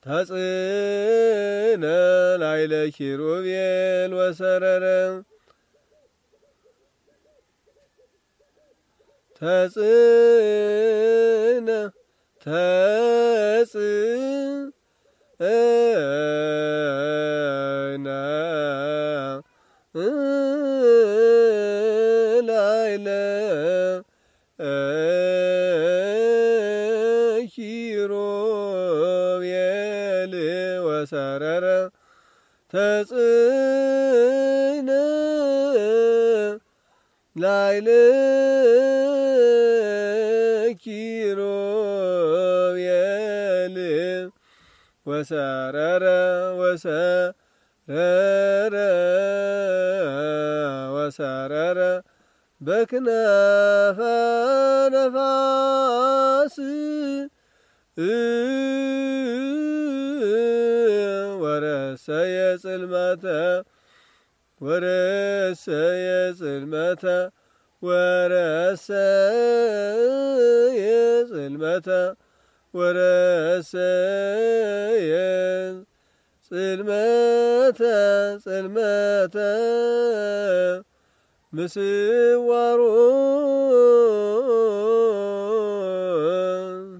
ተጽነ ላዕለ ኪሩቤል ወሰረረ ተጽነ ላዕለ ኪሩቤል ወሰረረ ተጽነ ላዕለ ኪሩቤል ወሰረረ ወሰረረ በክነፈ ነፋስ ወረሰየ ጽልመተ ጽልመተ ምስዋሮ